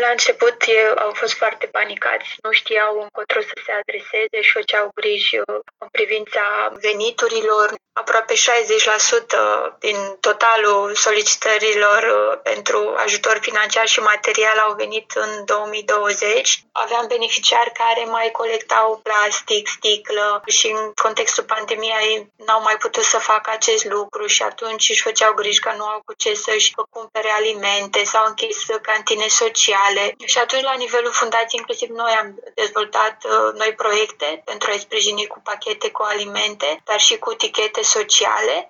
La început au fost foarte panicați, nu știau încotro să se adreseze și făceau griji în privința veniturilor. Aproape 60% din totalul solicitărilor pentru ajutor financiar și material au venit în 2020. Aveam beneficiari care mai colectau plastic, sticlă și în contextul pandemiei n-au mai putut să facă acest lucru și atunci își făceau griji că nu au cu ce să-și cumpere alimente, s-au închis cantine sociale. Și atunci, la nivelul fundației, inclusiv noi am dezvoltat noi proiecte pentru a-i sprijini cu pachete cu alimente, dar și cu tichete sociale.